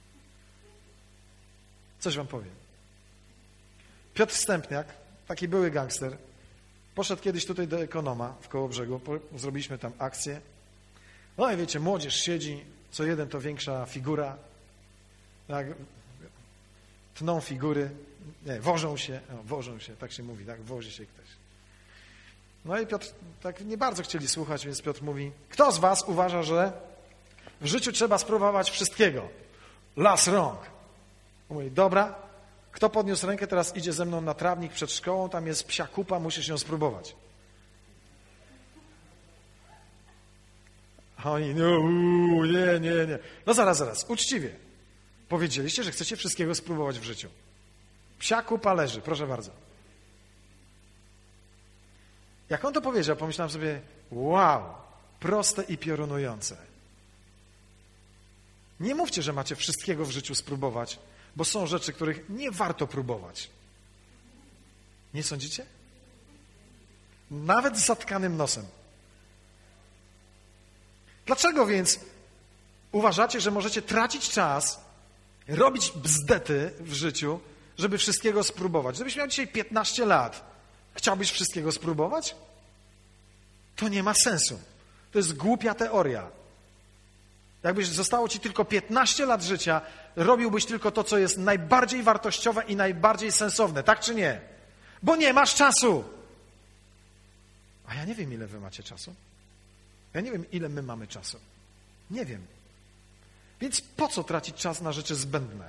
Coś wam powiem. Piotr Stępniak, taki były gangster, poszedł kiedyś tutaj do Ekonoma w Kołobrzegu, zrobiliśmy tam akcję. No i wiecie, młodzież siedzi, co jeden to większa figura, tak, tną figury, nie, wożą się, no, wożą się, tak się mówi, tak, wozi się ktoś. No i Piotr, tak nie bardzo chcieli słuchać, więc Piotr mówi, kto z was uważa, że w życiu trzeba spróbować wszystkiego? Las rąk. Mówi, dobra, kto podniósł rękę, teraz idzie ze mną na trawnik przed szkołą, tam jest psia kupa, musisz ją spróbować. A oni, no uu, nie, nie, nie. No zaraz, zaraz, uczciwie. Powiedzieliście, że chcecie wszystkiego spróbować w życiu. Psia kupa leży, proszę bardzo. Jak on to powiedział, pomyślałem sobie, wow, proste i piorunujące. Nie mówcie, że macie wszystkiego w życiu spróbować, bo są rzeczy, których nie warto próbować. Nie sądzicie? Nawet z zatkanym nosem. Dlaczego więc uważacie, że możecie tracić czas, robić bzdety w życiu, żeby wszystkiego spróbować? Gdybyś miał dzisiaj piętnaście lat, chciałbyś wszystkiego spróbować? To nie ma sensu. To jest głupia teoria. Jakbyś zostało ci tylko piętnaście lat życia, robiłbyś tylko to, co jest najbardziej wartościowe i najbardziej sensowne. Tak czy nie? Bo nie masz czasu. A ja nie wiem, ile wy macie czasu. Ja nie wiem, ile my mamy czasu. Nie wiem. Więc po co tracić czas na rzeczy zbędne?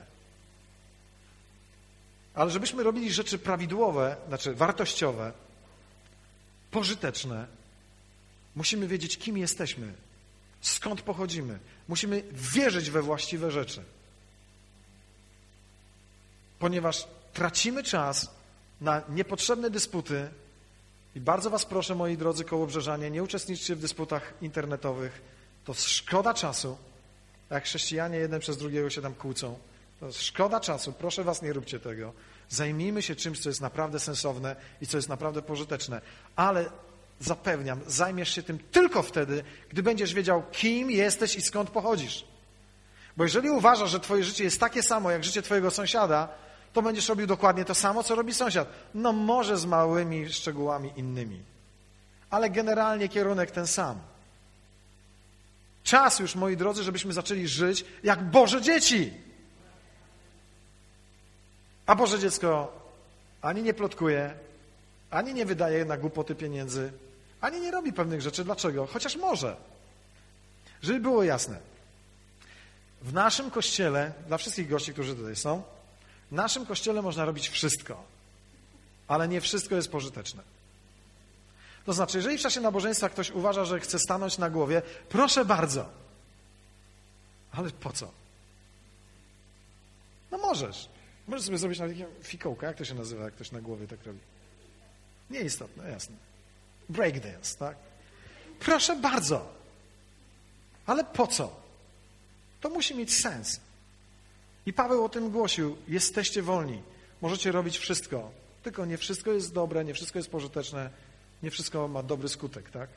Ale żebyśmy robili rzeczy prawidłowe, znaczy wartościowe, pożyteczne, musimy wiedzieć, kim jesteśmy, skąd pochodzimy. Musimy wierzyć we właściwe rzeczy. Ponieważ tracimy czas na niepotrzebne dysputy i bardzo was proszę, moi drodzy kołobrzeżanie, nie uczestniczcie w dysputach internetowych. To szkoda czasu. Jak chrześcijanie jeden przez drugiego się tam kłócą. To szkoda czasu. Proszę was, nie róbcie tego. Zajmijmy się czymś, co jest naprawdę sensowne i co jest naprawdę pożyteczne. Ale zapewniam, zajmiesz się tym tylko wtedy, gdy będziesz wiedział, kim jesteś i skąd pochodzisz. Bo jeżeli uważasz, że twoje życie jest takie samo, jak życie twojego sąsiada, to będziesz robił dokładnie to samo, co robi sąsiad. No może z małymi szczegółami innymi. Ale generalnie kierunek ten sam. Czas już, moi drodzy, żebyśmy zaczęli żyć jak Boże dzieci. A Boże dziecko ani nie plotkuje, ani nie wydaje na głupoty pieniędzy, ani nie robi pewnych rzeczy. Dlaczego? Chociaż może. Żeby było jasne. W naszym kościele, dla wszystkich gości, którzy tutaj są, w naszym kościele można robić wszystko, ale nie wszystko jest pożyteczne. To znaczy, jeżeli w czasie nabożeństwa ktoś uważa, że chce stanąć na głowie, proszę bardzo. Ale po co? No możesz. Możesz sobie zrobić nawet fikołka. Jak to się nazywa, jak ktoś na głowie tak robi? Nieistotne, jasne. Breakdance, tak? Proszę bardzo. Ale po co? To musi mieć sens. I Paweł o tym głosił. Jesteście wolni. Możecie robić wszystko. Tylko nie wszystko jest dobre, nie wszystko jest pożyteczne, nie wszystko ma dobry skutek, tak?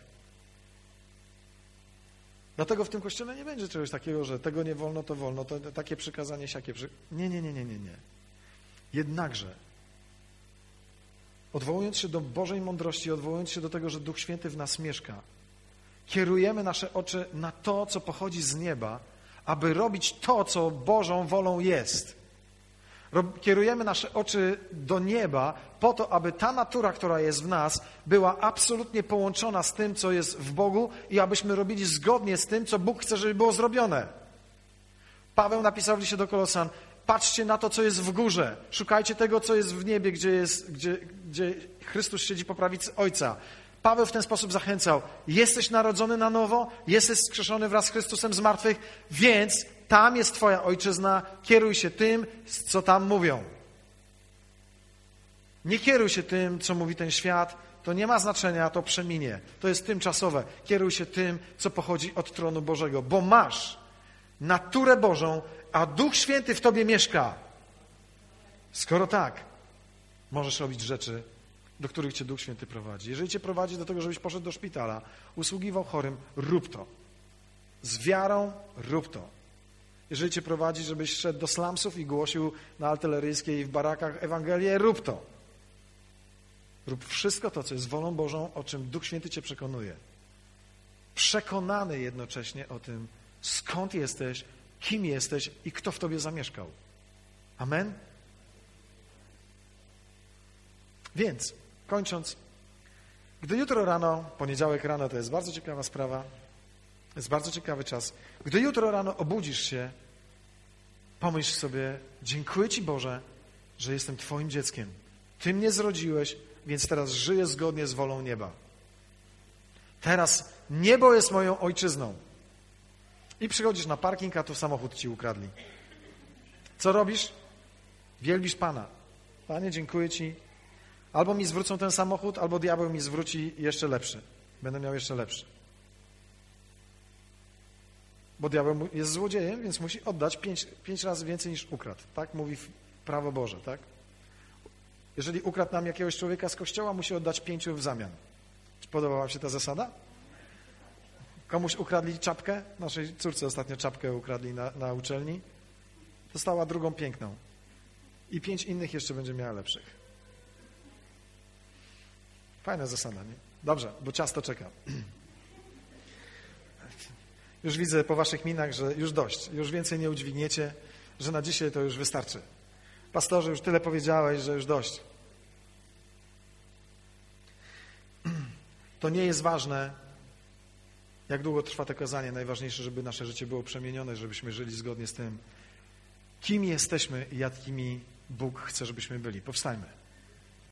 Dlatego w tym kościele nie będzie czegoś takiego, że tego nie wolno, to wolno, to takie przykazanie, siakie przykazanie. Nie, nie, nie, nie, nie, nie. Jednakże, odwołując się do Bożej mądrości, odwołując się do tego, że Duch Święty w nas mieszka, kierujemy nasze oczy na to, co pochodzi z nieba, aby robić to, co Bożą wolą jest. Kierujemy nasze oczy do nieba po to, aby ta natura, która jest w nas, była absolutnie połączona z tym, co jest w Bogu i abyśmy robili zgodnie z tym, co Bóg chce, żeby było zrobione. Paweł napisał w liście do Kolosan, patrzcie na to, co jest w górze. Szukajcie tego, co jest w niebie, gdzie, jest, gdzie, gdzie Chrystus siedzi po prawicy Ojca. Paweł w ten sposób zachęcał. Jesteś narodzony na nowo, jesteś wskrzeszony wraz z Chrystusem z martwych, więc tam jest twoja ojczyzna, kieruj się tym, co tam mówią. Nie kieruj się tym, co mówi ten świat, to nie ma znaczenia, to przeminie. To jest tymczasowe. Kieruj się tym, co pochodzi od tronu Bożego, bo masz naturę Bożą, a Duch Święty w tobie mieszka. Skoro tak, możesz robić rzeczy, do których cię Duch Święty prowadzi. Jeżeli cię prowadzi do tego, żebyś poszedł do szpitala, usługiwał chorym, rób to. Z wiarą rób to. Jeżeli cię prowadzi, żebyś szedł do slumsów i głosił na Artyleryjskiej i w barakach Ewangelię, rób to. Rób wszystko to, co jest wolą Bożą, o czym Duch Święty cię przekonuje. Przekonany jednocześnie o tym, skąd jesteś, kim jesteś i kto w tobie zamieszkał. Amen? Więc, kończąc, gdy jutro rano, poniedziałek rano, to jest bardzo ciekawa sprawa, jest bardzo ciekawy czas, gdy jutro rano obudzisz się, pomyśl sobie, dziękuję Ci Boże, że jestem Twoim dzieckiem. Ty mnie zrodziłeś, więc teraz żyję zgodnie z wolą nieba. Teraz niebo jest moją ojczyzną. I przychodzisz na parking, a tu samochód ci ukradli. Co robisz? Wielbisz Pana. Panie, dziękuję Ci. Albo mi zwrócą ten samochód, albo diabeł mi zwróci jeszcze lepszy. Będę miał jeszcze lepszy. Bo diabeł jest złodziejem, więc musi oddać pięć, pięć razy więcej niż ukradł. Tak mówi prawo Boże, tak? Jeżeli ukradł nam jakiegoś człowieka z kościoła, musi oddać pięciu w zamian. Czy podobała Wam się ta zasada? Komuś ukradli czapkę, naszej córce ostatnio czapkę ukradli na, na uczelni, dostała drugą piękną. I pięć innych jeszcze będzie miała lepszych. Fajna zasada, nie? Dobrze, bo ciasto czeka. Już widzę po waszych minach, że już dość, już więcej nie udźwigniecie, że na dzisiaj to już wystarczy. Pastorze, już tyle powiedziałeś, że już dość. To nie jest ważne, jak długo trwa to kazanie. Najważniejsze, żeby nasze życie było przemienione, żebyśmy żyli zgodnie z tym, kim jesteśmy i jakimi Bóg chce, żebyśmy byli. Powstańmy.